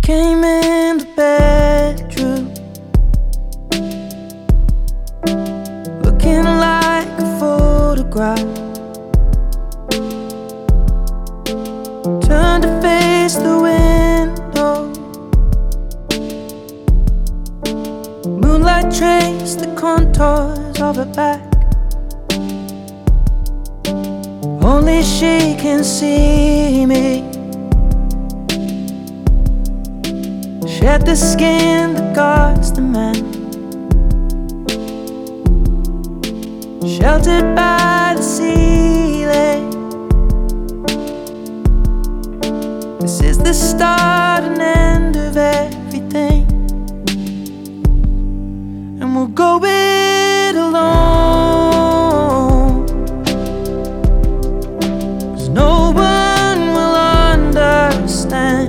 came in the bedroom, looking like a photograph. Turned to face the window. Moonlight traced the contours of her back. Only she can see me. Shed the skin that guards the man, sheltered by the ceiling. This is the start and end of everything, and we'll go it alone, 'cause no one will understand.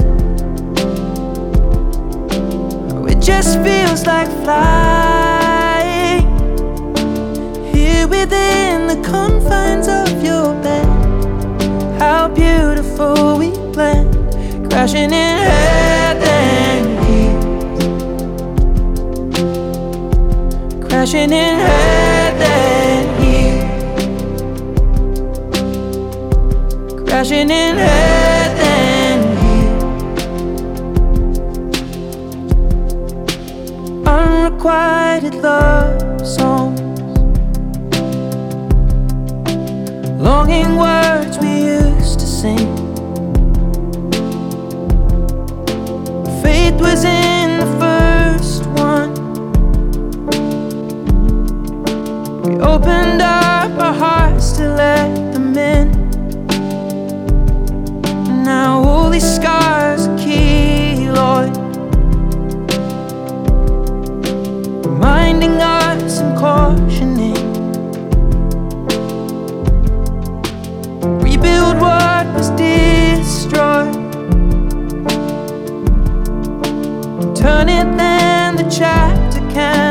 It just feels like flying here within the confines of your bed. How beautiful we blend, crashing in head and heels, crashing in head and heels, crashing in head and heels. Unrequited love songs, longing words we used to sing. Faith was in the first one. We opened up our hearts to let them in. Now all these scars are keloid, reminding us and cautioning. Rebuild what was destroyed, turn it, then the chapter can